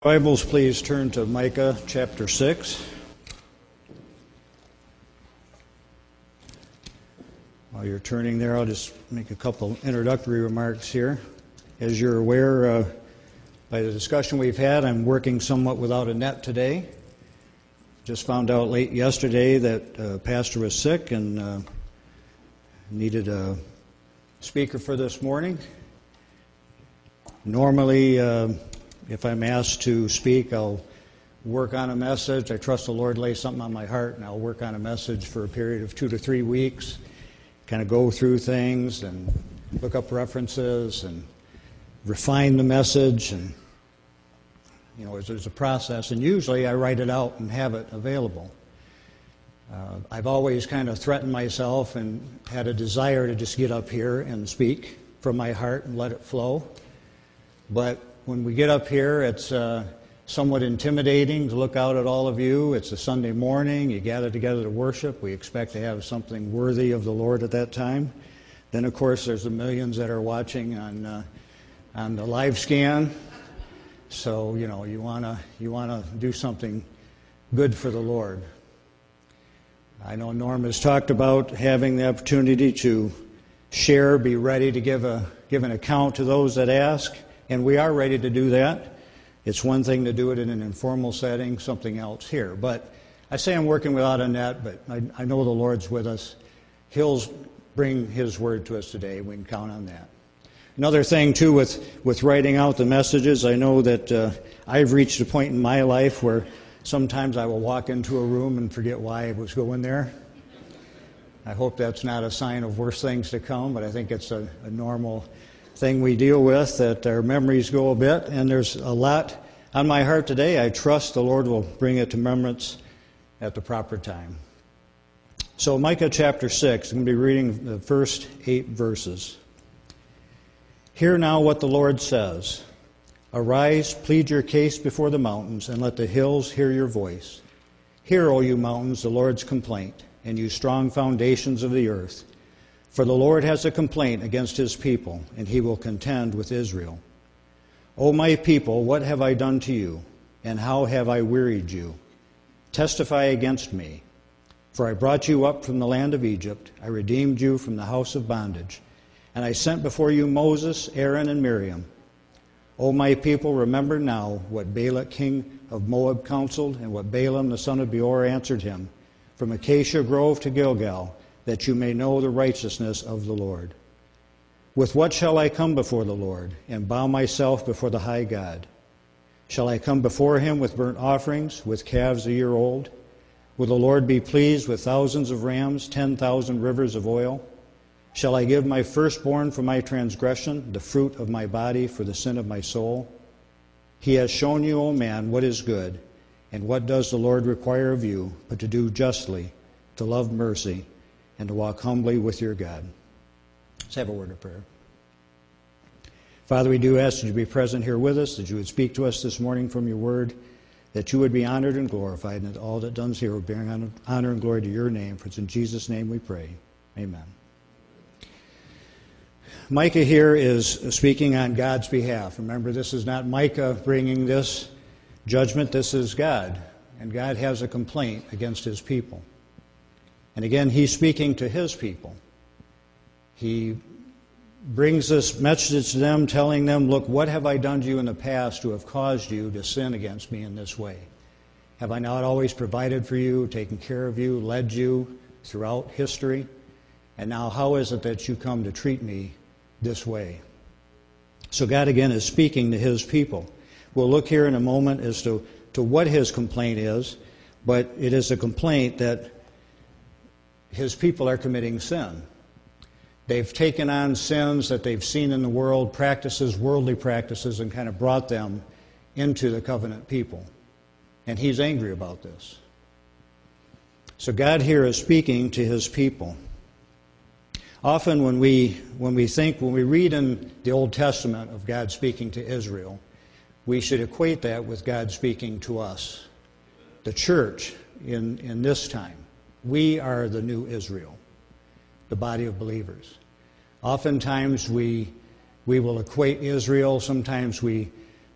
Bibles, please turn to Micah chapter 6. While you're turning there, I'll just make a couple introductory remarks here. As you're aware, by the discussion we've had, I'm working somewhat without a net today. Just found out late yesterday that Pastor was sick and needed a speaker for this morning. Normally, if I'm asked to speak, I'll work on a message. I trust the Lord lay something on my heart, and I'll work on a message for a period of 2 to 3 weeks, kind of go through things and look up references and refine the message. And, there's a process. And usually I write it out and have it available. I've always kind of threatened myself and had a desire to just get up here and speak from my heart and let it flow. But when we get up here, it's somewhat intimidating to look out at all of you. It's a Sunday morning. You gather together to worship. We expect to have something worthy of the Lord at that time. Then, of course, there's the millions that are watching on the live scan. So, you want to do something good for the Lord. I know Norm has talked about having the opportunity to share, be ready to give an account to those that ask. And we are ready to do that. It's one thing to do it in an informal setting, something else here. But I say I'm working without a net, but I know the Lord's with us. He'll bring His word to us today. We can count on that. Another thing, too, with writing out the messages, I know that I've reached a point in my life where sometimes I will walk into a room and forget why I was going there. I hope that's not a sign of worse things to come, but I think it's a normal thing we deal with, that our memories go a bit, and there's a lot on my heart today. I trust the Lord will bring it to remembrance at the proper time. So Micah chapter 6, I'm going to be reading the first 8 verses. Hear now what the Lord says. Arise, plead your case before the mountains, and let the hills hear your voice. Hear, O you mountains, the Lord's complaint, and you strong foundations of the earth. For the Lord has a complaint against His people, and He will contend with Israel. O my people, what have I done to you, and how have I wearied you? Testify against me. For I brought you up from the land of Egypt, I redeemed you from the house of bondage, and I sent before you Moses, Aaron, and Miriam. O my people, remember now what Balak king of Moab counseled, and what Balaam the son of Beor answered him, from Acacia Grove to Gilgal, that you may know the righteousness of the Lord. With what shall I come before the Lord, and bow myself before the high God? Shall I come before Him with burnt offerings, with calves a year old? Will the Lord be pleased with thousands of rams, 10,000 rivers of oil? Shall I give my firstborn for my transgression, the fruit of my body for the sin of my soul? He has shown you, O man, what is good, and what does the Lord require of you, but to do justly, to love mercy, and to walk humbly with your God. Let's have a word of prayer. Father, we do ask that you be present here with us, that you would speak to us this morning from your word, that you would be honored and glorified, and that all that done's here will bring honor and glory to your name. For it's in Jesus' name we pray. Amen. Micah here is speaking on God's behalf. Remember, this is not Micah bringing this judgment. This is God. And God has a complaint against His people. And again, He's speaking to His people. He brings this message to them, telling them, look, what have I done to you in the past to have caused you to sin against me in this way? Have I not always provided for you, taken care of you, led you throughout history? And now how is it that you come to treat me this way? So God again is speaking to His people. We'll look here in a moment as to what His complaint is, but it is a complaint that His people are committing sin. They've taken on sins that they've seen in the world, worldly practices, and kind of brought them into the covenant people. And He's angry about this. So God here is speaking to His people. Often when we read in the Old Testament of God speaking to Israel, we should equate that with God speaking to us, the church in this time. We are the new Israel, the body of believers. Oftentimes we will equate Israel. Sometimes we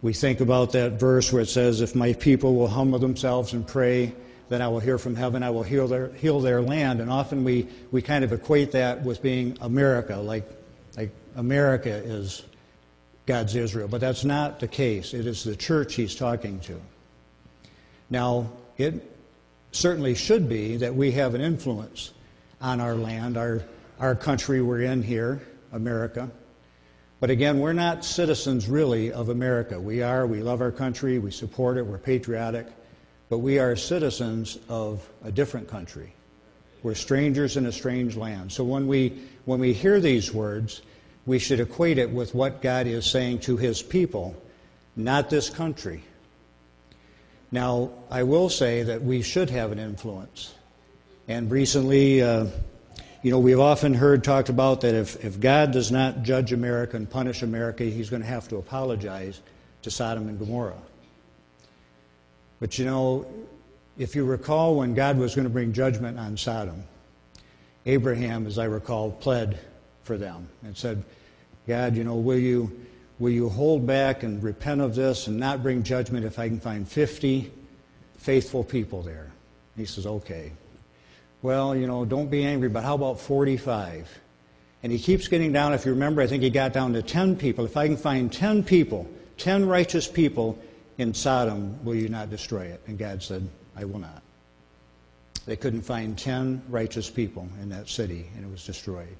We think about that verse where it says, if my people will humble themselves and pray, then I will hear from heaven, I will heal their land. And often we kind of equate that with being America, like America is God's Israel. But that's not the case. It is the church he's talking to. Now, it certainly should be that we have an influence on our land, our country we're in here, America. But again, we're not citizens really of America. We love our country, we support it, we're patriotic, but we are citizens of a different country. We're strangers in a strange land. So when we hear these words, we should equate it with what God is saying to his people, not this country. Now, I will say that we should have an influence. And recently, we've often heard talked about that if God does not judge America and punish America, he's going to have to apologize to Sodom and Gomorrah. But if you recall when God was going to bring judgment on Sodom, Abraham, as I recall, pled for them and said, God, will you hold back and repent of this and not bring judgment if I can find 50 faithful people there? He says, okay. Well, don't be angry, but how about 45? And he keeps getting down. If you remember, I think he got down to 10 people. If I can find 10 people, 10 righteous people in Sodom, will you not destroy it? And God said, I will not. They couldn't find 10 righteous people in that city, and it was destroyed.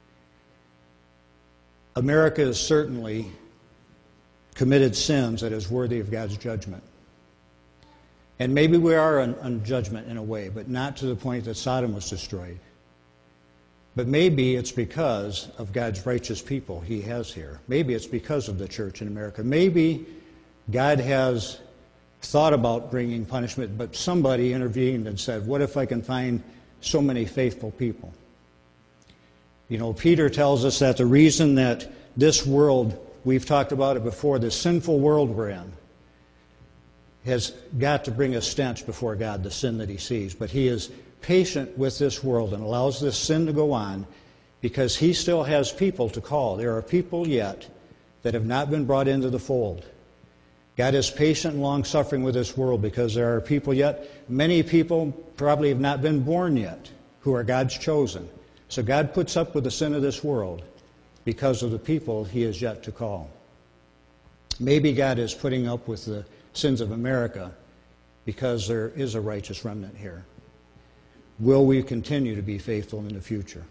America has certainly committed sins that is worthy of God's judgment. And maybe we are on judgment in a way, but not to the point that Sodom was destroyed. But maybe it's because of God's righteous people he has here. Maybe it's because of the church in America. Maybe God has thought about bringing punishment, but somebody intervened and said, what if I can find so many faithful people? Peter tells us that the reason that this world, we've talked about it before, the sinful world we're in, has got to bring a stench before God, the sin that he sees. But he is patient with this world and allows this sin to go on because he still has people to call. There are people yet that have not been brought into the fold. God is patient and long-suffering with this world because there are people yet, many people probably have not been born yet, who are God's chosen. So God puts up with the sin of this world because of the people he has yet to call. Maybe God is putting up with the sins of America because there is a righteous remnant here. Will we continue to be faithful in the future?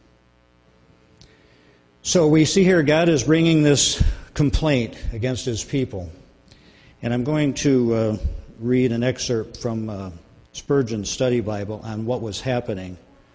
So we see here God is bringing this complaint against his people. And I'm going to read an excerpt from Spurgeon's study Bible on what was happening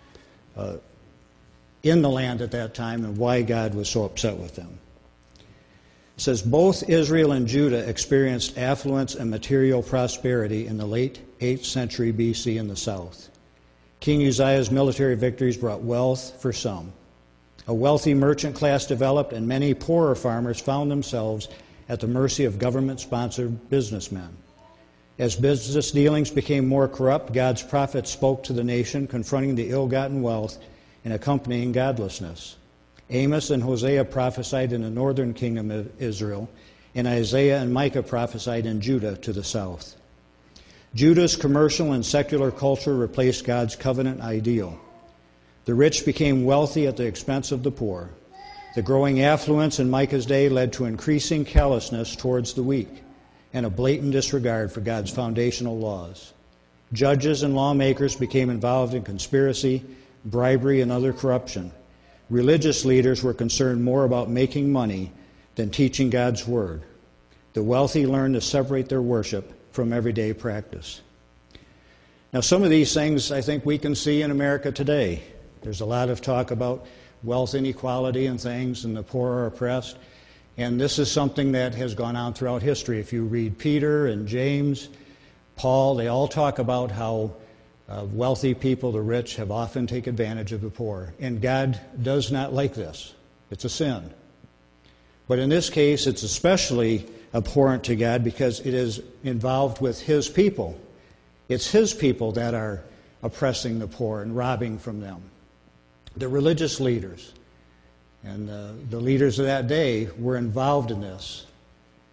in the land at that time and why God was so upset with them. It says, both Israel and Judah experienced affluence and material prosperity in the late 8th century BC in the south. King Uzziah's military victories brought wealth for some. A wealthy merchant class developed, and many poorer farmers found themselves at the mercy of government-sponsored businessmen. As business dealings became more corrupt, God's prophets spoke to the nation, confronting the ill-gotten wealth and accompanying godlessness. Amos and Hosea prophesied in the northern kingdom of Israel, and Isaiah and Micah prophesied in Judah to the south. Judah's commercial and secular culture replaced God's covenant ideal. The rich became wealthy at the expense of the poor. The growing affluence in Micah's day led to increasing callousness towards the weak and a blatant disregard for God's foundational laws. Judges and lawmakers became involved in conspiracy, bribery, and other corruption. Religious leaders were concerned more about making money than teaching God's word. The wealthy learned to separate their worship from everyday practice. Now, some of these things I think we can see in America today. There's a lot of talk about wealth inequality and things, and the poor are oppressed. And this is something that has gone on throughout history. If you read Peter and James, Paul, they all talk about how wealthy people, the rich, have often taken advantage of the poor. And God does not like this. It's a sin. But in this case, it's especially abhorrent to God because it is involved with his people. It's his people that are oppressing the poor and robbing from them. The religious leaders and the leaders of that day were involved in this.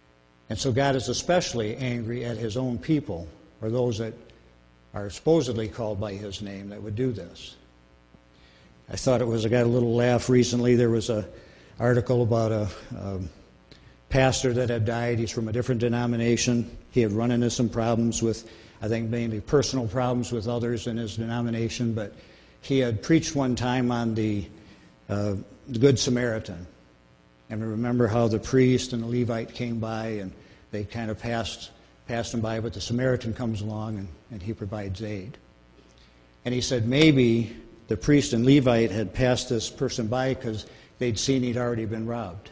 And so God is especially angry at his own people, or those that are supposedly called by his name, that would do this. I thought I got a little laugh recently. There was an article about a pastor that had died. He's from a different denomination. He had run into some problems with, I think, mainly personal problems with others in his denomination, but he had preached one time on the Good Samaritan. And I remember how the priest and the Levite came by, and they kind of passed him by, but the Samaritan comes along and he provides aid. And he said maybe the priest and Levite had passed this person by because they'd seen he'd already been robbed.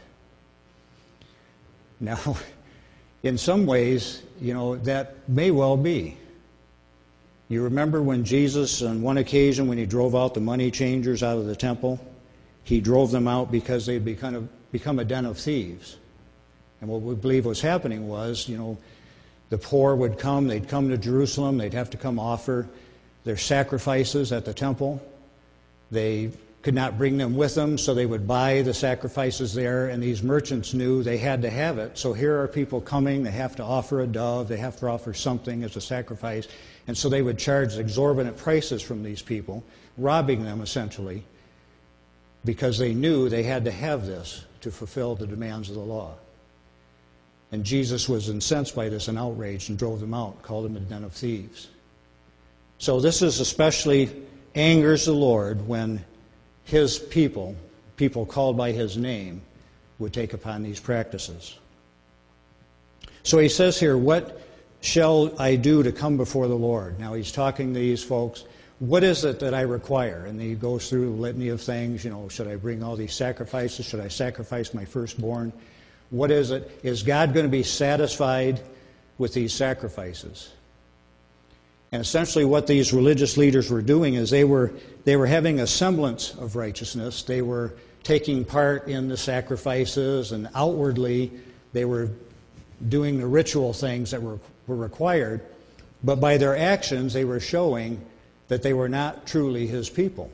Now, in some ways, that may well be. You remember when Jesus, on one occasion, when he drove out the money changers out of the temple, he drove them out because they'd become a den of thieves. And what we believe was happening was, the poor would come, they'd come to Jerusalem, they'd have to come offer their sacrifices at the temple. They could not bring them with them, so they would buy the sacrifices there, and these merchants knew they had to have it. So here are people coming, they have to offer a dove, they have to offer something as a sacrifice, and so they would charge exorbitant prices from these people, robbing them essentially, because they knew they had to have this to fulfill the demands of the law. And Jesus was incensed by this and outraged and drove them out, called them a den of thieves. So this is especially angers the Lord when his people called by his name, would take upon these practices. So he says here, what shall I do to come before the Lord? Now he's talking to these folks. What is it that I require? And he goes through a litany of things. Should I bring all these sacrifices? Should I sacrifice my firstborn? What is it? Is God going to be satisfied with these sacrifices? And essentially what these religious leaders were doing is they were having a semblance of righteousness. They were taking part in the sacrifices, and outwardly they were doing the ritual things that were required. But by their actions, they were showing that they were not truly his people.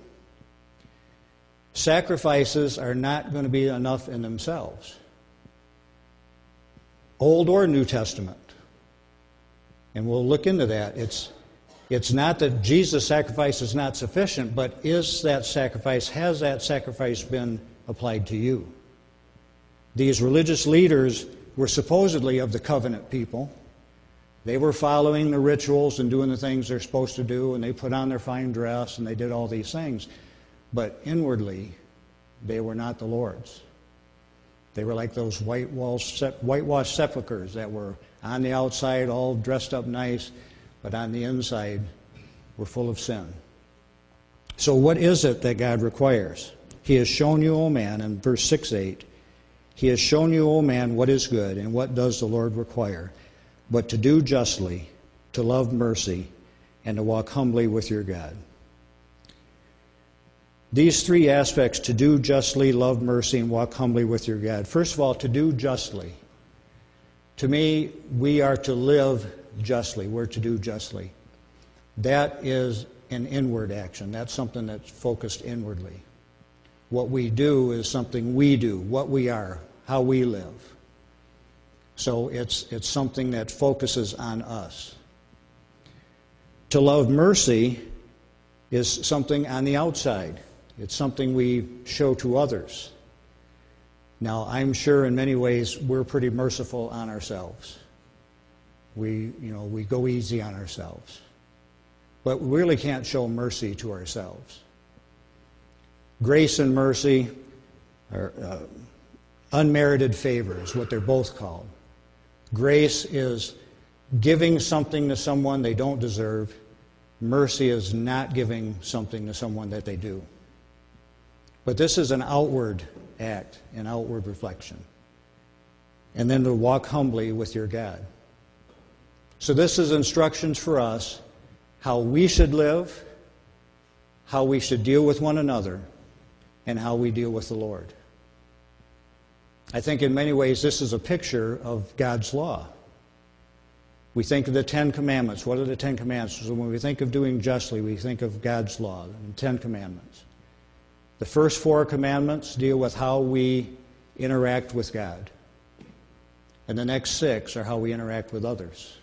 Sacrifices are not going to be enough in themselves, Old or New Testament. And we'll look into that. It's not that Jesus' sacrifice is not sufficient, but has that sacrifice been applied to you? These religious leaders were supposedly of the covenant people. They were following the rituals and doing the things they're supposed to do, and they put on their fine dress and they did all these things. But inwardly, they were not the Lord's. They were like those whitewashed sepulchres that were on the outside all dressed up nice, but on the inside were full of sin. So what is it that God requires? He has shown you, O man, in verse 6-8, He has shown you, O man, what is good, and what does the Lord require, but to do justly, to love mercy, and to walk humbly with your God. These three aspects, to do justly, love mercy, and walk humbly with your God. First of all, to do justly. To me, we are to live justly. We're to do justly. That is an inward action. That's something that's focused inwardly. What we do is something we do, what we are, how we live. So it's something that focuses on us. To love mercy is something on the outside. It's something we show to others. Now, I'm sure in many ways we're pretty merciful on ourselves. We go easy on ourselves. But we really can't show mercy to ourselves. Grace and mercy are unmerited favor is what they're both called. Grace is giving something to someone they don't deserve. Mercy is not giving something to someone that they do. But this is an outward act, an outward reflection. And then to walk humbly with your God. So this is instructions for us how we should live, how we should deal with one another, and how we deal with the Lord. I think in many ways this is a picture of God's law. We think of the Ten Commandments. What are the Ten Commandments? So when we think of doing justly, we think of God's law, the Ten Commandments. The first 4 commandments deal with how we interact with God. And the next 6 are how we interact with others.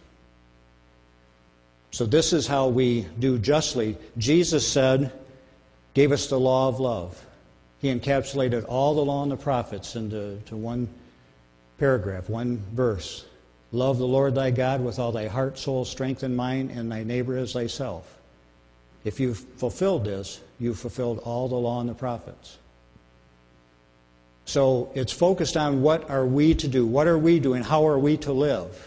So this is how we do justly. Jesus gave us the law of love. He encapsulated all the law and the prophets into one paragraph, one verse. Love the Lord thy God with all thy heart, soul, strength, and mind, and thy neighbor as thyself. If you've fulfilled this, you've fulfilled all the law and the prophets. So it's focused on what are we to do, what are we doing, how are we to live.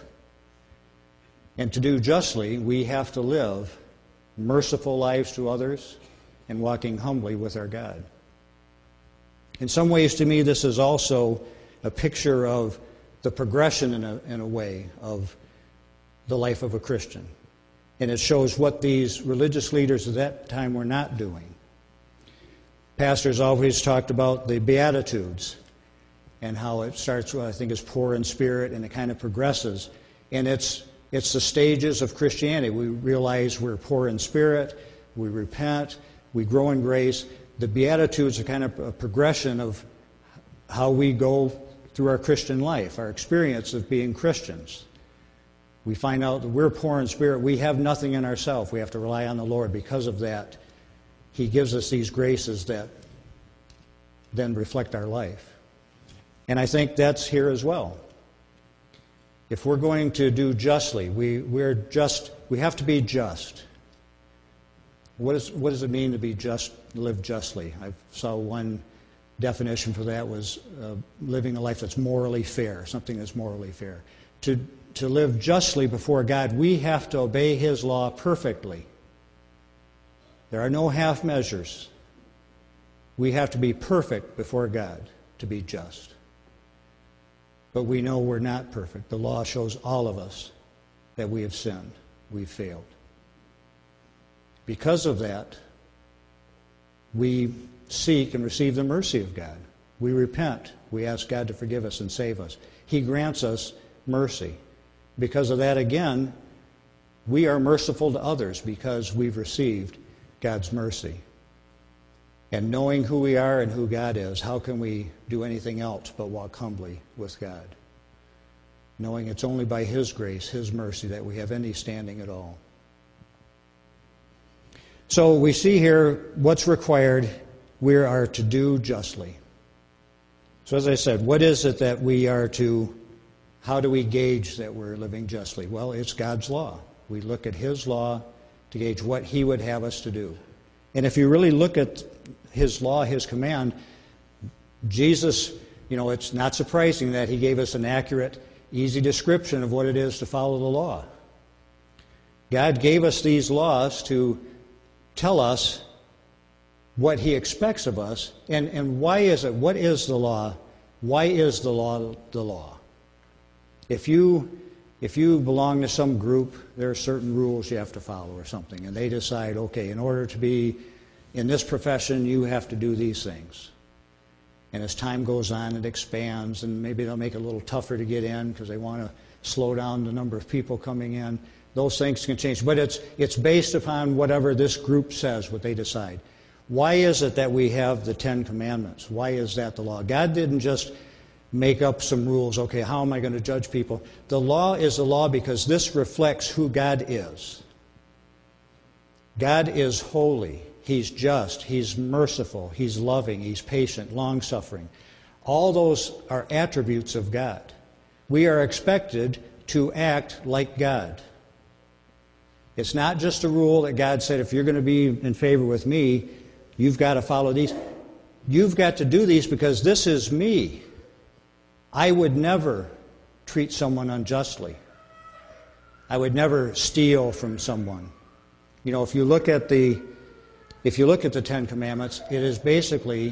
And to do justly, we have to live merciful lives to others and walking humbly with our God. In some ways, to me, this is also a picture of the progression in a way of the life of a Christian. And it shows what these religious leaders at that time were not doing. Pastors always talked about the Beatitudes and how it starts with, I think, as poor in spirit, and it kind of progresses. And it's the stages of Christianity. We realize we're poor in spirit, we repent, we grow in grace. The Beatitudes are kind of a progression of how we go through our Christian life, our experience of being Christians. We find out that we're poor in spirit. We have nothing in ourselves. We have to rely on the Lord. Because of that, He gives us these graces that then reflect our life. And I think that's here as well. If we're going to do justly, we have to be just. What does it mean to be just, live justly? I saw one definition for that was living a life that's morally fair, something that's morally fair. To live justly before God, we have to obey His law perfectly. There are no half measures. We have to be perfect before God to be just. But we know we're not perfect. The law shows all of us that we have sinned. We've failed. Because of that, we seek and receive the mercy of God. We repent. We ask God to forgive us and save us. He grants us mercy. Because of that, again, we are merciful to others because we've received God's mercy. And knowing who we are and who God is, how can we do anything else but walk humbly with God? Knowing it's only by His grace, His mercy, that we have any standing at all. So we see here what's required. We are to do justly. So as I said, what is it that we are to, how do we gauge that we're living justly? Well, it's God's law. We look at His law to gauge what He would have us to do. And if you really look at His law, His command, Jesus, it's not surprising that He gave us an accurate, easy description of what it is to follow the law. God gave us these laws to tell us what He expects of us, and why is it? What is the law? Why is the law the law? If you belong to some group, there are certain rules you have to follow or something, and they decide, okay, in order to be in this profession, you have to do these things. And as time goes on, it expands, and maybe they'll make it a little tougher to get in because they want to slow down the number of people coming in. Those things can change. But it's based upon whatever this group says, what they decide. Why is it that we have the Ten Commandments? Why is that the law? God didn't just make up some rules. Okay, how am I going to judge people? The law is the law because this reflects who God is. God is holy. He's just. He's merciful. He's loving. He's patient, long-suffering. All those are attributes of God. We are expected to act like God. It's not just a rule that God said, if you're going to be in favor with me, you've got to follow these. You've got to do these because this is me. I would never treat someone unjustly. I would never steal from someone. If you look at the Ten Commandments, it is basically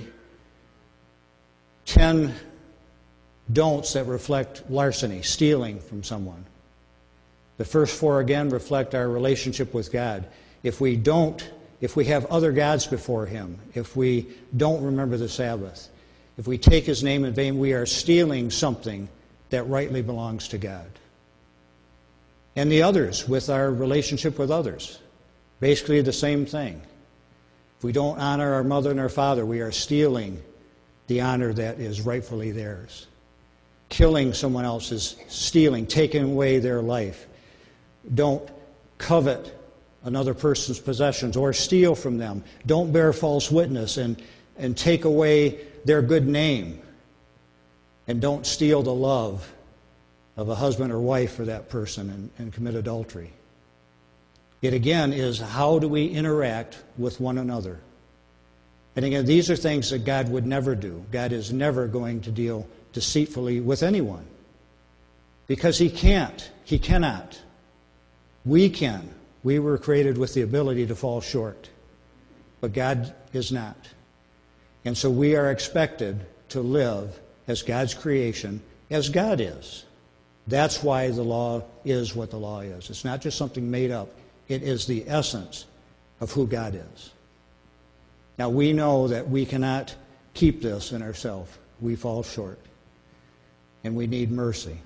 10 don'ts that reflect larceny, stealing from someone. The first 4, again, reflect our relationship with God. If we have other gods before Him, if we don't remember the Sabbath, if we take His name in vain, we are stealing something that rightly belongs to God. And the others, with our relationship with others, basically the same thing. If we don't honor our mother and our father, we are stealing the honor that is rightfully theirs. killing someone else is stealing, taking away their life. Don't covet another person's possessions or steal from them. Don't bear false witness and take away their good name. And don't steal the love of a husband or wife for that person and commit adultery. It again is, how do we interact with one another? And again, these are things that God would never do. God is never going to deal deceitfully with anyone. Because He can't. He cannot. We can. We were created with the ability to fall short. But God is not. And so we are expected to live as God's creation, as God is. That's why the law is what the law is. It's not just something made up. It is the essence of who God is. Now, we know that we cannot keep this in ourselves. We fall short. And we need mercy.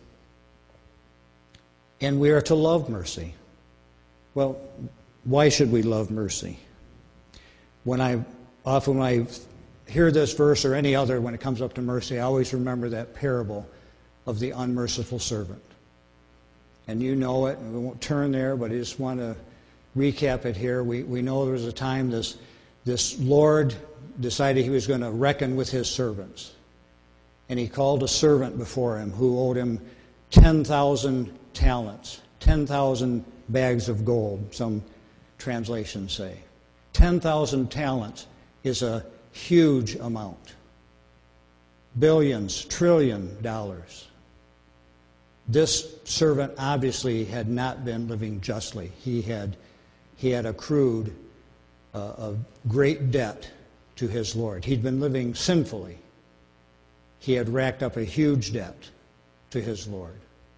And we are to love mercy. Well, why should we love mercy? When I hear this verse or any other when it comes up to mercy, I always remember that parable of the unmerciful servant. And you know it, and we won't turn there, but I just want to recap it here. We know there was a time this Lord decided He was going to reckon with His servants. And He called a servant before Him who owed Him 10,000 talents, 10,000 bags of gold, some translations say. 10,000 talents is a huge amount. Billions, $trillion. This servant obviously had not been living justly. He had accrued a great debt to his Lord. He'd been living sinfully. He had racked up a huge debt to his Lord.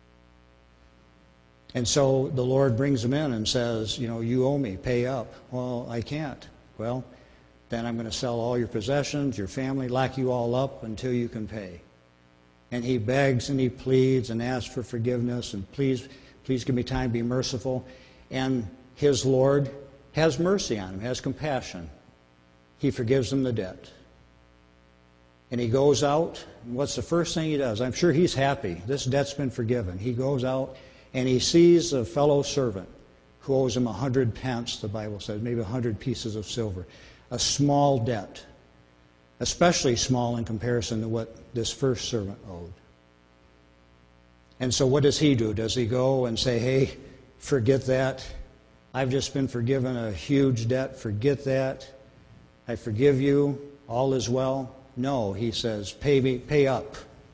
And so the Lord brings him in and says, you owe me, pay up. Well, I can't. Well, then I'm going to sell all your possessions, your family, lock you all up until you can pay. And he begs and he pleads and asks for forgiveness and please give me time, be merciful. And his Lord has mercy on him, has compassion. He forgives him the debt. And he goes out, and what's the first thing he does? I'm sure he's happy. This debt's been forgiven. He goes out and he sees a fellow servant who owes him 100 pence, the Bible says, maybe 100 pieces of silver. A small debt, especially small in comparison to what this first servant owed. And so what does he do? Does he go and say, hey, forget that. I've just been forgiven a huge debt. Forget that. I forgive you. All is well. No, he says, pay up.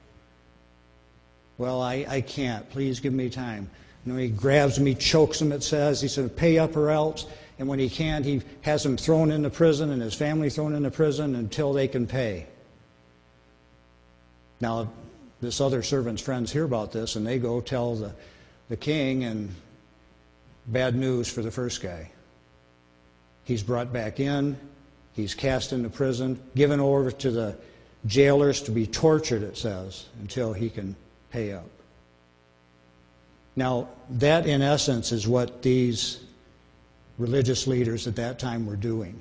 Well, I can't. Please give me time. He grabs him, he chokes him, it says. He says, pay up or else. And when he can't, he has him thrown into prison and his family thrown into prison until they can pay. Now, this other servant's friends hear about this and they go tell the king, and bad news for the first guy. He's brought back in. He's cast into prison, given over to the jailers to be tortured, it says, until he can pay up. Now, that in essence is what these religious leaders at that time were doing.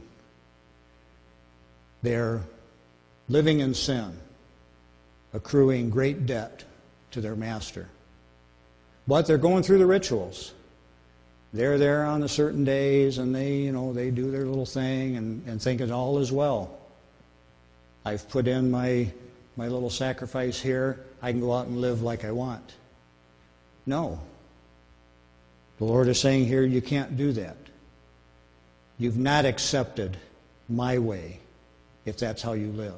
They're living in sin, accruing great debt to their master. But they're going through the rituals. They're there on the certain days, and they do their little thing and thinking all is well. I've put in my little sacrifice here. I can go out and live like I want. No. The Lord is saying here, you can't do that. You've not accepted my way if that's how you live.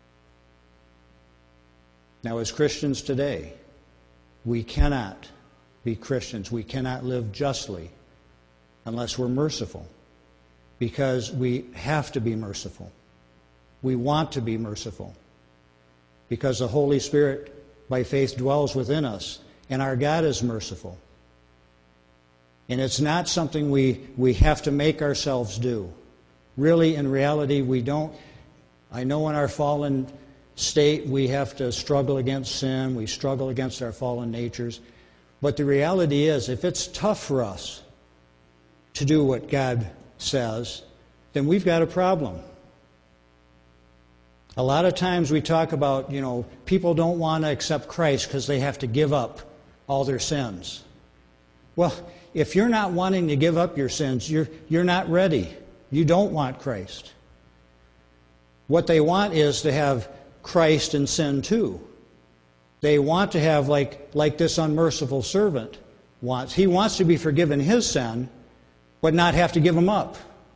Now, as Christians today, we cannot be Christians. We cannot live justly unless we're merciful, because we have to be merciful. We want to be merciful because the Holy Spirit, by faith, dwells within us, and our God is merciful. And it's not something we have to make ourselves do. Really, in reality, we don't. I know in our fallen state we have to struggle against sin. We struggle against our fallen natures. But the reality is, if it's tough for us to do what God says, then we've got a problem. A lot of times we talk about, people don't want to accept Christ because they have to give up all their sins. Well, if you're not wanting to give up your sins, you're not ready. You don't want Christ. What they want is to have Christ and sin too. They want to have like this unmerciful servant wants. He wants to be forgiven his sin, but not have to give him up.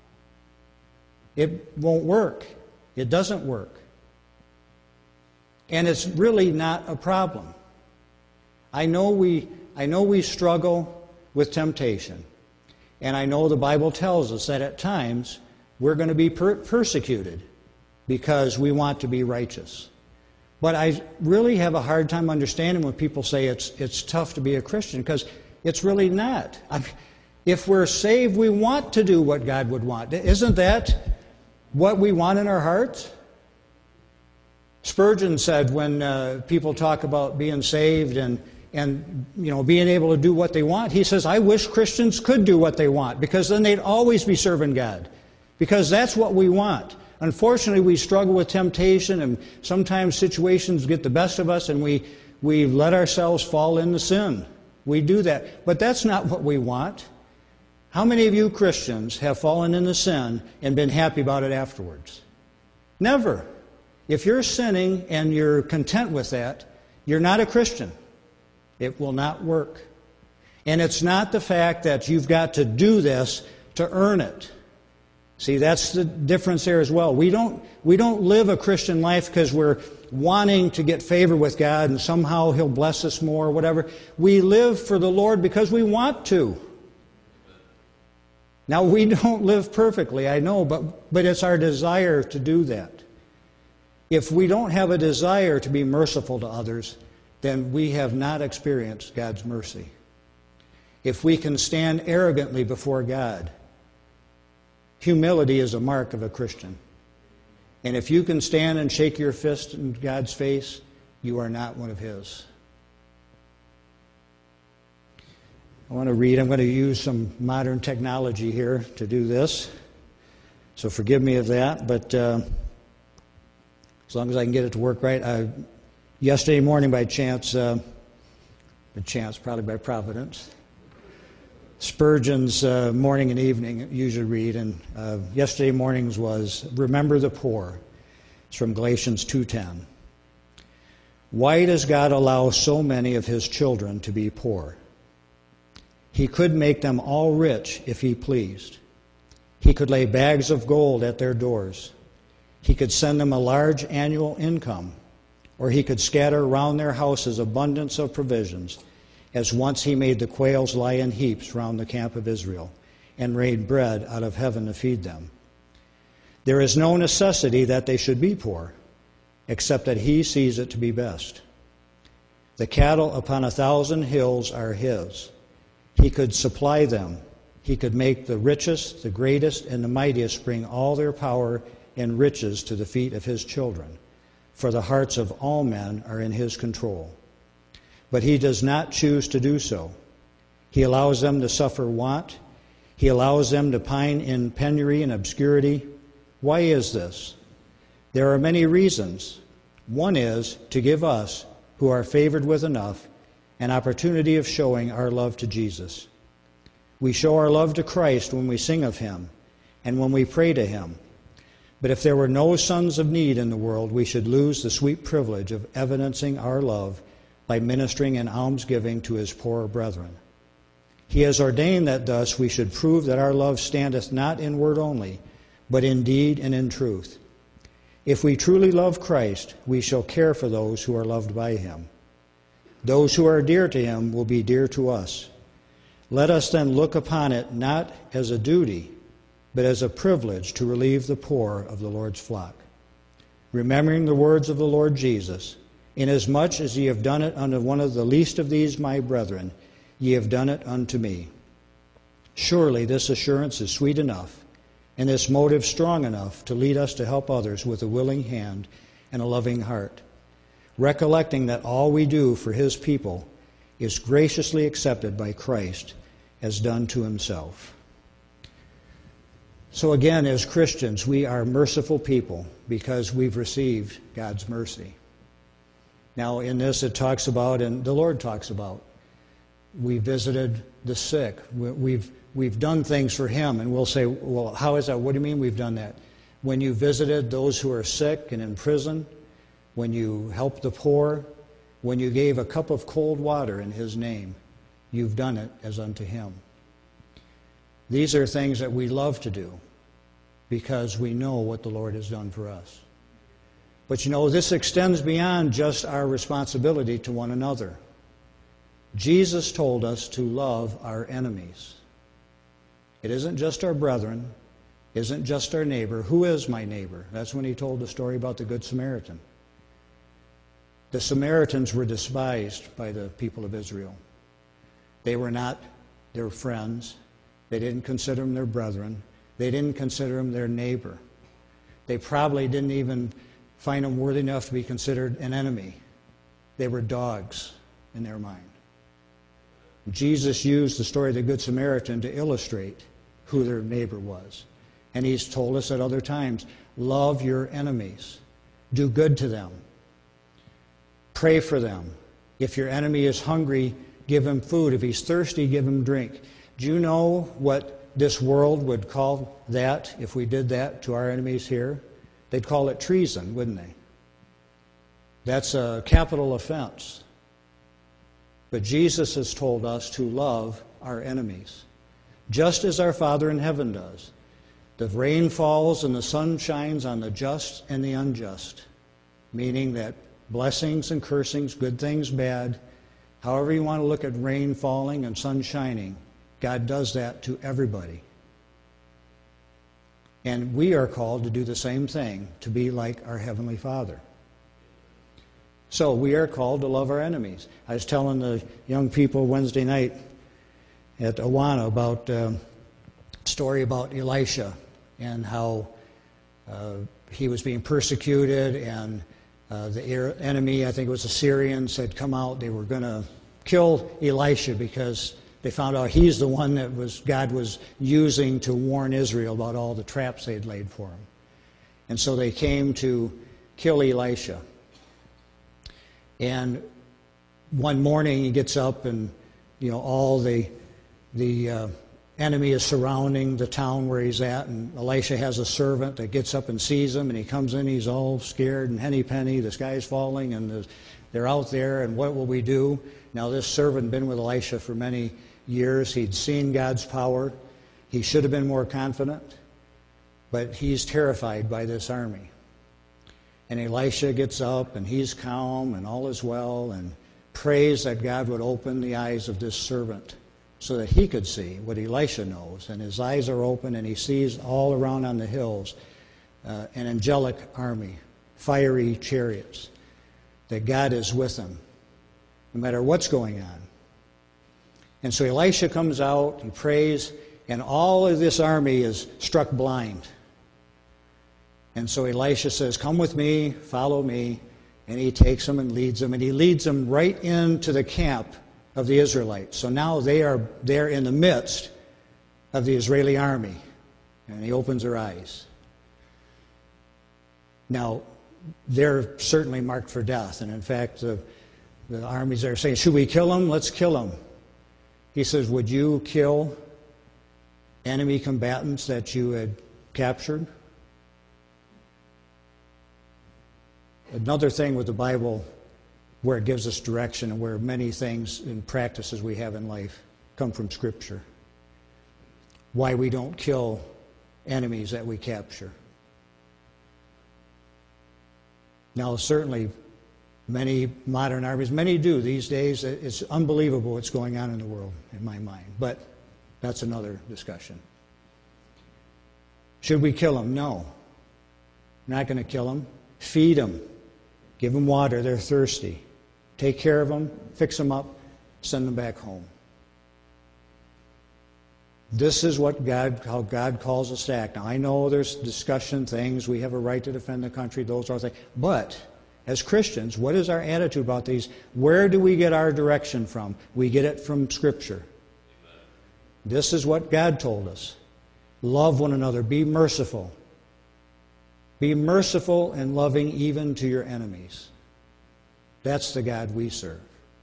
It won't work. It doesn't work. And it's really not a problem. I know we struggle with temptation. And I know the Bible tells us that at times we're going to be persecuted because we want to be righteous. But I really have a hard time understanding when people say it's tough to be a Christian, because it's really not. If we're saved, we want to do what God would want. Isn't that what we want in our hearts? Spurgeon said when people talk about being saved and being able to do what they want, he says, I wish Christians could do what they want, because then they'd always be serving God, because that's what we want. Unfortunately, we struggle with temptation, and sometimes situations get the best of us, and we let ourselves fall into sin. We do that. But that's not what we want. How many of you Christians have fallen into sin and been happy about it afterwards? Never. If you're sinning and you're content with that, you're not a Christian. It will not work. And it's not the fact that you've got to do this to earn it. See, that's the difference there as well. We don't live a Christian life because we're wanting to get favor with God and somehow He'll bless us more or whatever. We live for the Lord because we want to. Now, we don't live perfectly, I know, but it's our desire to do that. If we don't have a desire to be merciful to others, then we have not experienced God's mercy. If we can stand arrogantly before God, humility is a mark of a Christian. And if you can stand and shake your fist in God's face, you are not one of His. I'm going to use some modern technology here to do this. So forgive me of that, but as long as I can get it to work right. Yesterday morning, by chance, probably by providence, Spurgeon's morning and evening usually read, and yesterday morning's was Remember the Poor. It's from Galatians 2:10. Why does God allow so many of His children to be poor? He could make them all rich if He pleased. He could lay bags of gold at their doors. He could send them a large annual income, or He could scatter round their houses abundance of provisions, as once He made the quails lie in heaps round the camp of Israel, and rained bread out of heaven to feed them. There is no necessity that they should be poor, except that He sees it to be best. The cattle upon 1,000 hills are His. He could supply them. He could make the richest, the greatest, and the mightiest bring all their power and riches to the feet of His children, for the hearts of all men are in His control. But He does not choose to do so. He allows them to suffer want. He allows them to pine in penury and obscurity. Why is this? There are many reasons. One is to give us, who are favored with enough, an opportunity of showing our love to Jesus. We show our love to Christ when we sing of Him and when we pray to Him. But if there were no sons of need in the world, we should lose the sweet privilege of evidencing our love by ministering in almsgiving to His poorer brethren. He has ordained that thus we should prove that our love standeth not in word only, but in deed and in truth. If we truly love Christ, we shall care for those who are loved by Him. Those who are dear to Him will be dear to us. Let us then look upon it not as a duty, but as a privilege to relieve the poor of the Lord's flock. Remembering the words of the Lord Jesus, inasmuch as ye have done it unto one of the least of these my brethren, ye have done it unto me. Surely this assurance is sweet enough, and this motive strong enough to lead us to help others with a willing hand and a loving heart, recollecting that all we do for His people is graciously accepted by Christ as done to Himself. So again, as Christians, we are merciful people because we've received God's mercy. Now in this it talks about, and the Lord talks about, we visited the sick. We've done things for Him, and we'll say, well, how is that? What do you mean we've done that? When you visited those who are sick and in prison, when you helped the poor, when you gave a cup of cold water in His name, you've done it as unto Him. These are things that we love to do because we know what the Lord has done for us. But you know, this extends beyond just our responsibility to one another. Jesus told us to love our enemies. It isn't just our brethren, isn't just our neighbor. Who is my neighbor? That's when He told the story about the Good Samaritan. The Samaritans were despised by the people of Israel. They were not their friends. They didn't consider them their brethren. They didn't consider them their neighbor. They probably didn't even find them worthy enough to be considered an enemy. They were dogs in their mind. Jesus used the story of the Good Samaritan to illustrate who their neighbor was. And He's told us at other times, love your enemies. Do good to them. Pray for them. If your enemy is hungry, give him food. If he's thirsty, give him drink. Do you know what this world would call that if we did that to our enemies here? They'd call it treason, wouldn't they? That's a capital offense. But Jesus has told us to love our enemies, just as our Father in heaven does. The rain falls and the sun shines on the just and the unjust, meaning that blessings and cursings, good things, bad, however you want to look at rain falling and sun shining, God does that to everybody. And we are called to do the same thing, to be like our Heavenly Father. So we are called to love our enemies. I was telling the young people Wednesday night at Awana about a story about Elisha and how he was being persecuted, and the enemy, I think it was the Syrians, had come out. They were going to kill Elisha because they found out he's the one that God was using to warn Israel about all the traps they had laid for him. And so they came to kill Elisha. And one morning he gets up, and all the enemy is surrounding the town where he's at, and Elisha has a servant that gets up and sees him, and he comes in, he's all scared and henny penny, the sky's falling, and they're out there, and what will we do? Now this servant had been with Elisha for many years. He'd seen God's power. He should have been more confident, but he's terrified by this army. And Elisha gets up, and he's calm, and all is well, and prays that God would open the eyes of this servant so that he could see what Elisha knows. And his eyes are open, and he sees all around on the hills an angelic army, fiery chariots, that God is with him, no matter what's going on. And so Elisha comes out, he prays, and all of this army is struck blind. And so Elisha says, come with me, follow me, and he takes them and leads them, and he leads them right into the camp of the Israelites. So now they're in the midst of the Israeli army, and he opens their eyes. Now, they're certainly marked for death, and in fact, the armies are saying, should we kill them? Let's kill them. He says, would you kill enemy combatants that you had captured? Another thing with the Bible where it gives us direction and where many things and practices we have in life come from Scripture. Why we don't kill enemies that we capture. Now, certainly, many modern armies, many do these days. It's unbelievable what's going on in the world, in my mind. But that's another discussion. Should we kill them? No. We're not going to kill them. Feed them. Give them water. They're thirsty. Take care of them. Fix them up. Send them back home. This is how God calls us to act. Now, I know there's discussion things. We have a right to defend the country. Those are things. But as Christians, what is our attitude about these? Where do we get our direction from? We get it from Scripture. This is what God told us. Love one another. Be merciful. Be merciful and loving even to your enemies. That's the God we serve.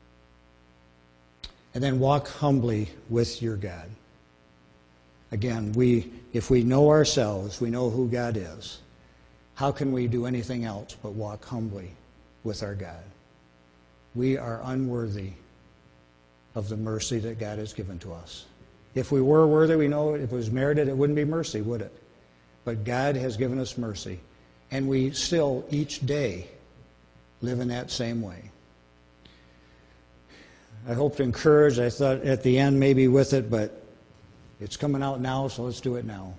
And then walk humbly with your God. Again, if we know ourselves, we know who God is, how can we do anything else but walk humbly with our God? We are unworthy of the mercy that God has given to us. If we were worthy, we know if it was merited, it wouldn't be mercy, would it? But God has given us mercy. And we still, each day, live in that same way. I hope to encourage. I thought at the end maybe with it, but it's coming out now, so let's do it now.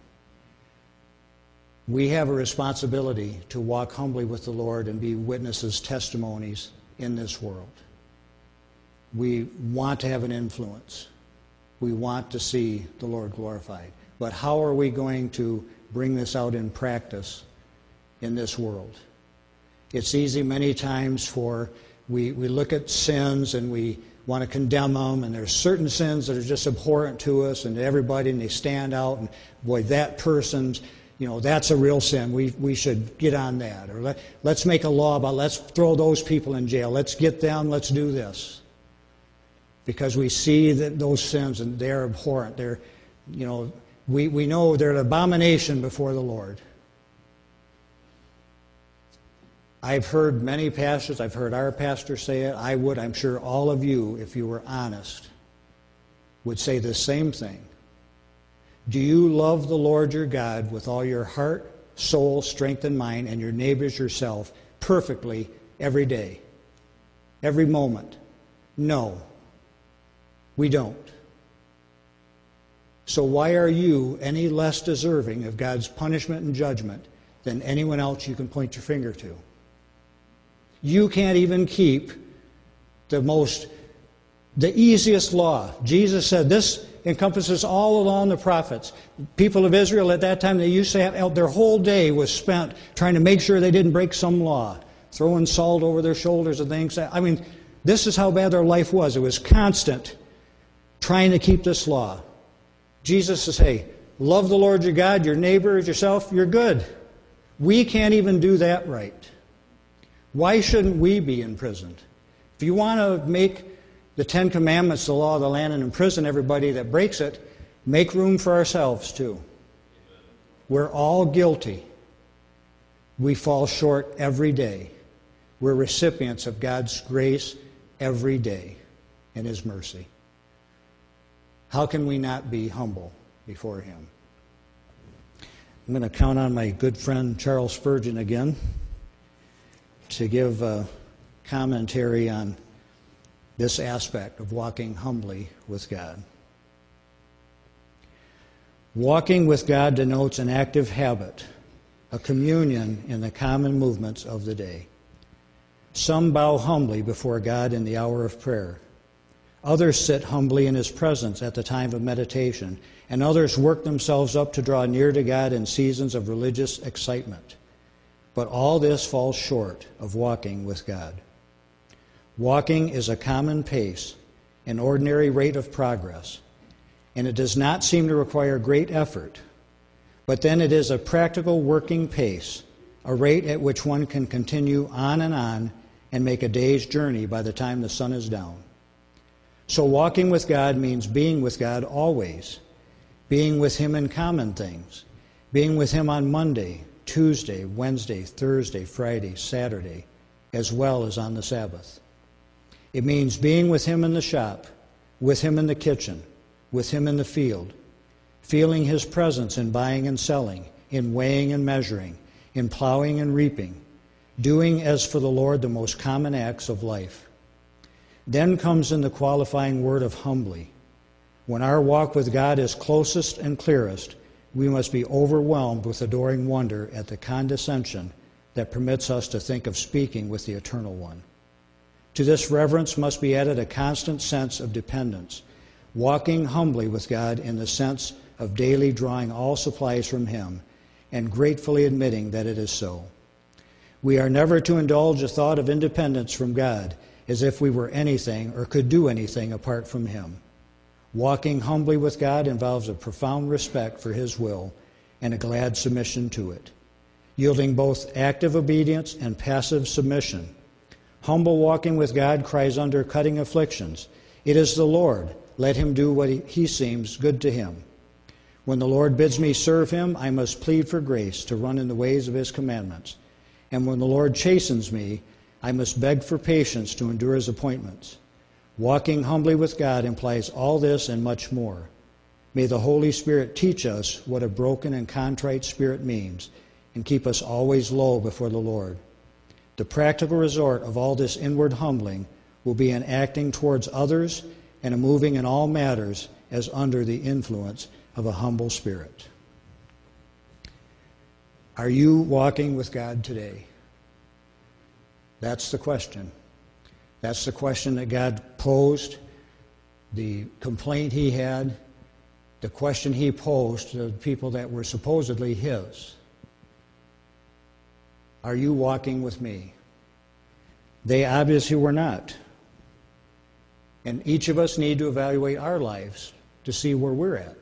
We have a responsibility to walk humbly with the Lord and be witnesses, testimonies in this world. We want to have an influence. We want to see the Lord glorified. But how are we going to bring this out in practice in this world? It's easy many times we look at sins and we want to condemn them, and there's certain sins that are just abhorrent to us and to everybody, and they stand out, and boy, that person's, that's a real sin. We should get on that. Or let's make a law about, let's throw those people in jail. Let's get them, let's do this. Because we see that those sins, and they're abhorrent. We know they're an abomination before the Lord. I've heard many pastors, I've heard our pastor say it. I'm sure all of you, if you were honest, would say the same thing. Do you love the Lord your God with all your heart, soul, strength, and mind, and your neighbors yourself perfectly every day, every moment? No, we don't. So why are you any less deserving of God's punishment and judgment than anyone else you can point your finger to? You can't even keep the easiest law. Jesus said this encompasses all along the prophets. People of Israel at that time, they used to have, their whole day was spent trying to make sure they didn't break some law, throwing salt over their shoulders and things. I mean, this is how bad their life was. It was constant trying to keep this law. Jesus says, hey, love the Lord your God, your neighbor as yourself, you're good. We can't even do that right. Why shouldn't we be imprisoned? If you want to make the Ten Commandments the law of the land and imprison everybody that breaks it, make room for ourselves too. We're all guilty. We fall short every day. We're recipients of God's grace every day and His mercy. How can we not be humble before Him? I'm going to count on my good friend Charles Spurgeon again to give a commentary on this aspect of walking humbly with God. Walking with God denotes an active habit, a communion in the common movements of the day. Some bow humbly before God in the hour of prayer. Others sit humbly in His presence at the time of meditation, and others work themselves up to draw near to God in seasons of religious excitement. But all this falls short of walking with God. Walking is a common pace, an ordinary rate of progress, and it does not seem to require great effort. But then it is a practical working pace, a rate at which one can continue on and make a day's journey by the time the sun is down. So walking with God means being with God always, being with Him in common things, being with Him on Monday, Tuesday, Wednesday, Thursday, Friday, Saturday, as well as on the Sabbath. It means being with Him in the shop, with Him in the kitchen, with Him in the field, feeling His presence in buying and selling, in weighing and measuring, in plowing and reaping, doing as for the Lord the most common acts of life. Then comes in the qualifying word of humbly. When our walk with God is closest and clearest, we must be overwhelmed with adoring wonder at the condescension that permits us to think of speaking with the Eternal One. To this reverence must be added a constant sense of dependence, walking humbly with God in the sense of daily drawing all supplies from Him and gratefully admitting that it is so. We are never to indulge a thought of independence from God as if we were anything or could do anything apart from Him. Walking humbly with God involves a profound respect for His will and a glad submission to it, yielding both active obedience and passive submission. Humble walking with God cries under cutting afflictions, "It is the Lord. Let Him do what He seems good to Him." When the Lord bids me serve Him, I must plead for grace to run in the ways of His commandments. And when the Lord chastens me, I must beg for patience to endure His appointments. Walking humbly with God implies all this and much more. May the Holy Spirit teach us what a broken and contrite spirit means and keep us always low before the Lord. The practical result of all this inward humbling will be an acting towards others and a moving in all matters as under the influence of a humble spirit. Are you walking with God today? That's the question. That's the question that God posed, the complaint He had, the question He posed to the people that were supposedly His. Are you walking with me? They obviously were not. And each of us need to evaluate our lives to see where we're at.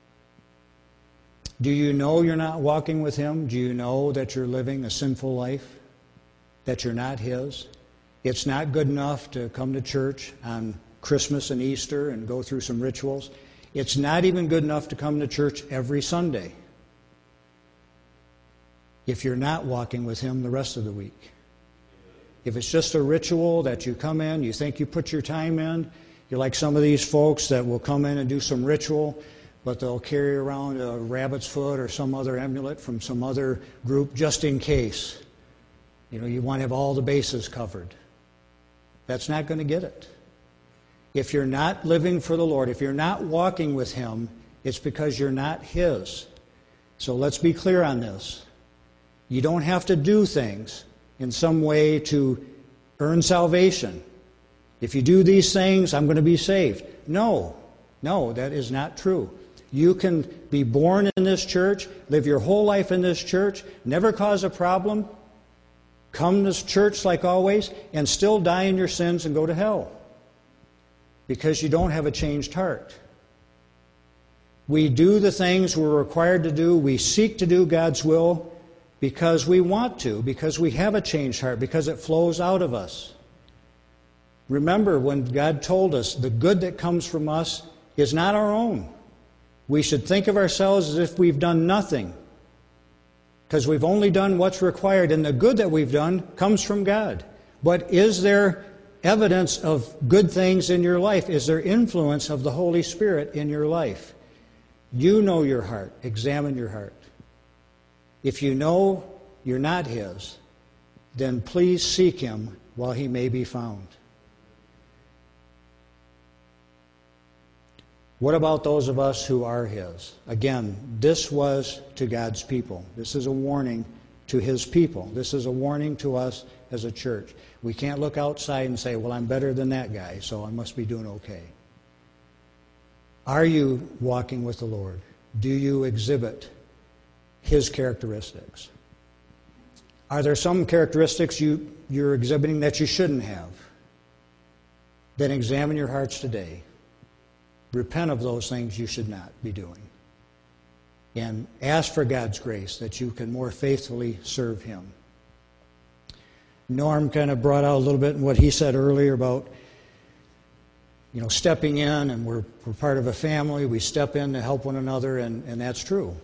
Do you know you're not walking with Him? Do you know that you're living a sinful life? That you're not His? It's not good enough to come to church on Christmas and Easter and go through some rituals. It's not even good enough to come to church every Sunday if you're not walking with Him the rest of the week. If it's just a ritual that you come in, you think you put your time in, you're like some of these folks that will come in and do some ritual, but they'll carry around a rabbit's foot or some other amulet from some other group just in case. You know, you want to have all the bases covered. That's not going to get it. If you're not living for the Lord, if you're not walking with Him, it's because you're not His. So let's be clear on this. You don't have to do things in some way to earn salvation. If you do these things, I'm going to be saved. No, that is not true. You can be born in this church, live your whole life in this church, never cause a problem, come to church like always, and still die in your sins and go to hell because you don't have a changed heart. We do the things we're required to do. We seek to do God's will because we want to, because we have a changed heart, because it flows out of us. Remember when God told us the good that comes from us is not our own. We should think of ourselves as if we've done nothing because we've only done what's required, and the good that we've done comes from God. But is there evidence of good things in your life? Is there influence of the Holy Spirit in your life? You know your heart. Examine your heart. If you know you're not His, then please seek Him while He may be found. What about those of us who are His? Again, this was to God's people. This is a warning to His people. This is a warning to us as a church. We can't look outside and say, well, I'm better than that guy, so I must be doing okay. Are you walking with the Lord? Do you exhibit His characteristics? Are there some characteristics you're exhibiting that you shouldn't have? Then examine your hearts today. Repent of those things you should not be doing. And ask for God's grace that you can more faithfully serve Him. Norm kind of brought out a little bit in what he said earlier about, stepping in, and we're part of a family. We step in to help one another, and that's true.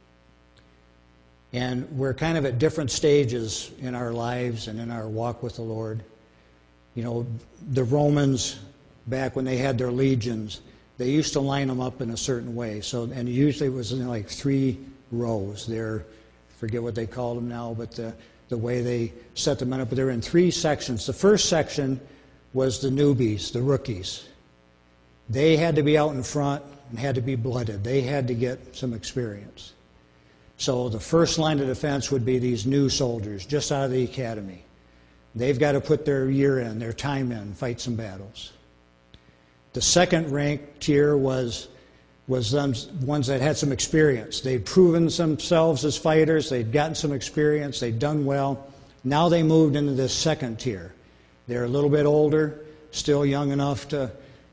And we're kind of at different stages in our lives and in our walk with the Lord. The Romans, back when they had their legions, they used to line them up in a certain way. And usually it was in like 3 rows. I forget what they called them now, but the way they set them up. But they're in 3 sections. The first section was the newbies, the rookies. They had to be out in front and had to be blooded. They had to get some experience. So the first line of defense would be these new soldiers just out of the academy. They've got to put their year in, their time in, fight some battles. The second rank tier was them ones that had some experience. They'd proven themselves as fighters. They'd gotten some experience. They'd done well. Now they moved into this second tier. They're a little bit older, still young enough to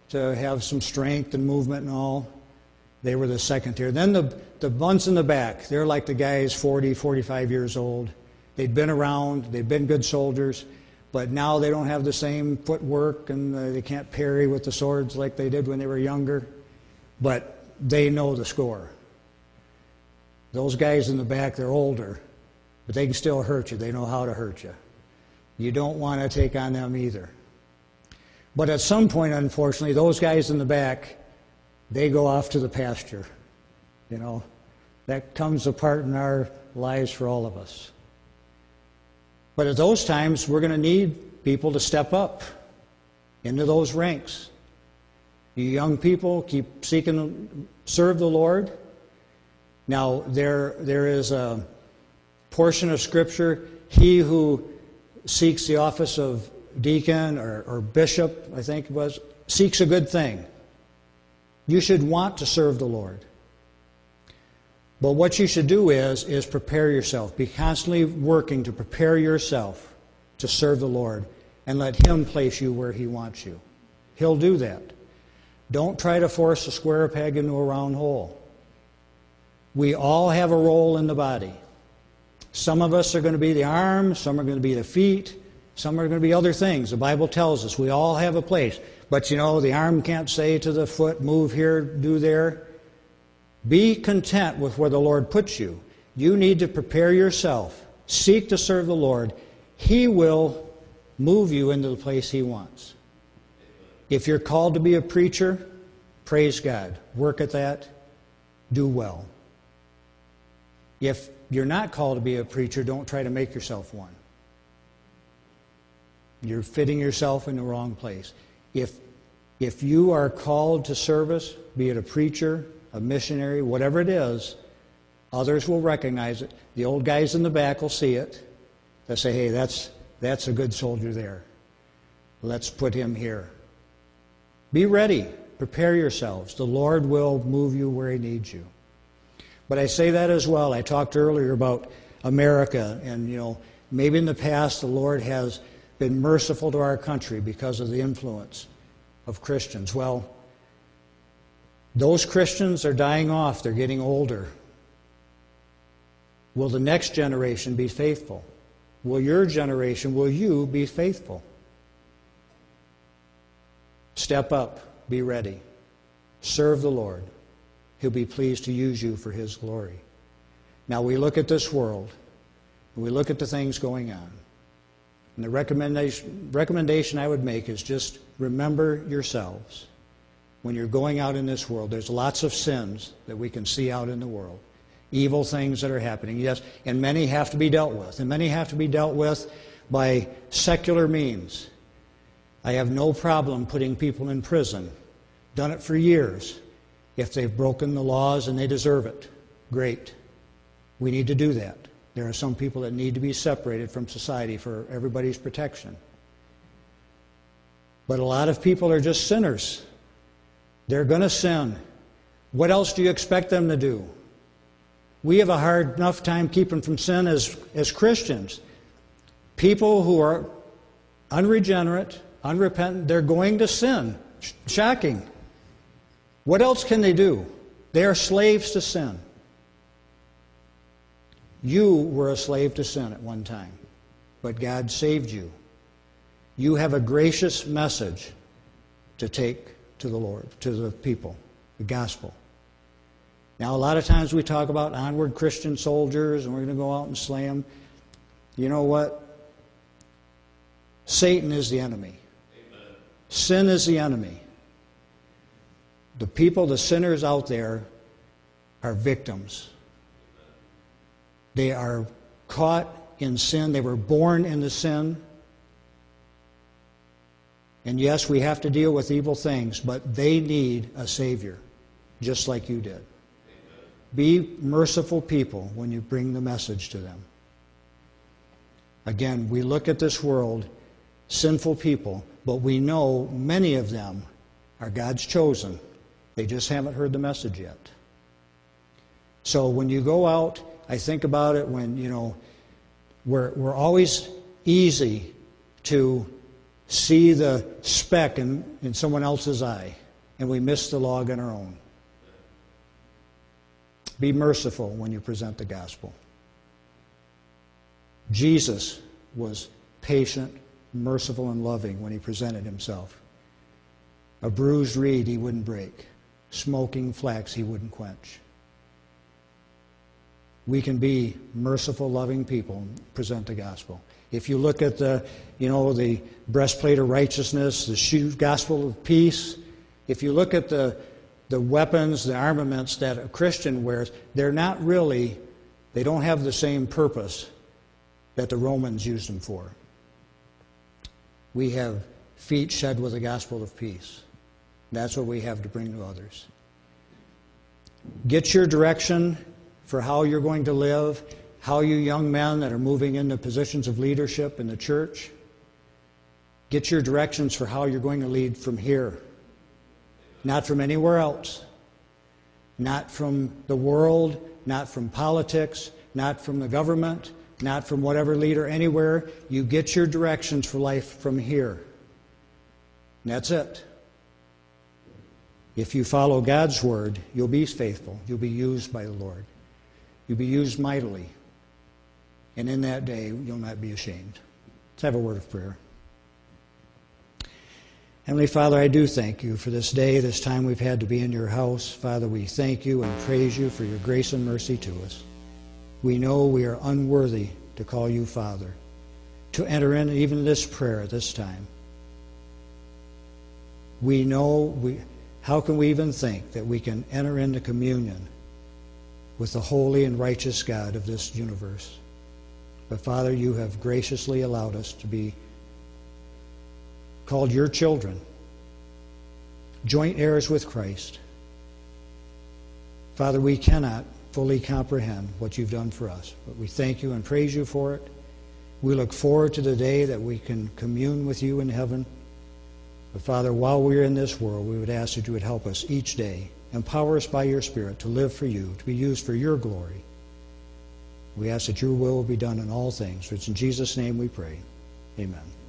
to have some strength and movement and all. They were the second tier. Then the ones in the back, they're like the guys 40, 45 years old. They'd been around, they've been good soldiers, but now they don't have the same footwork and they can't parry with the swords like they did when they were younger. But they know the score. Those guys in the back, they're older, but they can still hurt you. They know how to hurt you. You don't want to take on them either. But at some point, unfortunately, those guys in the back, they go off to the pasture. You know, that comes apart in our lives for all of us. But at those times, we're going to need people to step up into those ranks. You young people, keep seeking to serve the Lord. Now, there is a portion of Scripture, he who seeks the office of deacon or bishop, I think it was, seeks a good thing. You should want to serve the Lord. But what you should do is prepare yourself. Be constantly working to prepare yourself to serve the Lord and let Him place you where He wants you. He'll do that. Don't try to force a square peg into a round hole. We all have a role in the body. Some of us are going to be the arms, some are going to be the feet, some are going to be other things. The Bible tells us we all have a place. But you know, the arm can't say to the foot, move here, do there. Be content with where the Lord puts you. You need to prepare yourself. Seek to serve the Lord. He will move you into the place He wants. If you're called to be a preacher, praise God. Work at that. Do well. If you're not called to be a preacher, don't try to make yourself one. You're fitting yourself in the wrong place. If you are called to service, be it a preacher, a missionary, whatever it is, others will recognize it. The old guys in the back will see it. They'll say, hey, that's a good soldier there. Let's put him here. Be ready. Prepare yourselves. The Lord will move you where He needs you. But I say that as well. I talked earlier about America, and you know, maybe in the past the Lord has been merciful to our country because of the influence of Christians. Well, those Christians are dying off. They're getting older. Will the next generation be faithful? Will your generation, will you be faithful? Step up. Be ready. Serve the Lord. He'll be pleased to use you for His glory. Now we look at this world, and we look at the things going on. And the recommendation I would make is just remember yourselves. When you're going out in this world, there's lots of sins that we can see out in the world. Evil things that are happening, yes, and many have to be dealt with. And many have to be dealt with by secular means. I have no problem putting people in prison. Done it for years. If they've broken the laws and they deserve it, great. We need to do that. There are some people that need to be separated from society for everybody's protection. But a lot of people are just sinners. They're going to sin. What else do you expect them to do? We have a hard enough time keeping from sin as Christians. People who are unregenerate, unrepentant, they're going to sin. Shocking. What else can they do? They are slaves to sin. You were a slave to sin at one time, but God saved you. You have a gracious message to take to the Lord, to the people, the gospel. Now, a lot of times we talk about onward Christian soldiers and we're going to go out and slay them. You know what? Satan is the enemy. Amen. Sin is the enemy. The people, the sinners out there, are victims. They are caught in sin. They were born into sin. And yes, we have to deal with evil things, but they need a Savior, just like you did. Amen. Be merciful people when you bring the message to them. Again, we look at this world, sinful people, but we know many of them are God's chosen. They just haven't heard the message yet. So when you go out, I think about it when, we're always easy to see the speck in someone else's eye, and we miss the log in our own. Be merciful when you present the gospel. Jesus was patient, merciful, and loving when he presented himself. A bruised reed he wouldn't break. Smoking flax he wouldn't quench. We can be merciful, loving people and present the gospel. If you look at the breastplate of righteousness, the gospel of peace, if you look at the weapons, the armaments that a Christian wears, they don't have the same purpose that the Romans used them for. We have feet shed with the gospel of peace. That's what we have to bring to others. Get your direction for how you're going to live, how you young men that are moving into positions of leadership in the church, get your directions for how you're going to lead from here. Not from anywhere else. Not from the world, not from politics, not from the government, not from whatever leader anywhere. You get your directions for life from here. And that's it. If you follow God's word, you'll be faithful. You'll be used by the Lord. You'll be used mightily. And in that day, you'll not be ashamed. Let's have a word of prayer. Heavenly Father, I do thank you for this day, this time we've had to be in your house. Father, we thank you and praise you for your grace and mercy to us. We know we are unworthy to call you Father, to enter in even this prayer at this time. We know how can we even think that we can enter into communion with the holy and righteous God of this universe? But Father, you have graciously allowed us to be called your children, joint heirs with Christ. Father, we cannot fully comprehend what you've done for us, but we thank you and praise you for it. We look forward to the day that we can commune with you in heaven. But Father, while we're in this world, we would ask that you would help us each day, empower us by your Spirit to live for you, to be used for your glory. We ask that your will be done in all things. For it's in Jesus' name we pray. Amen.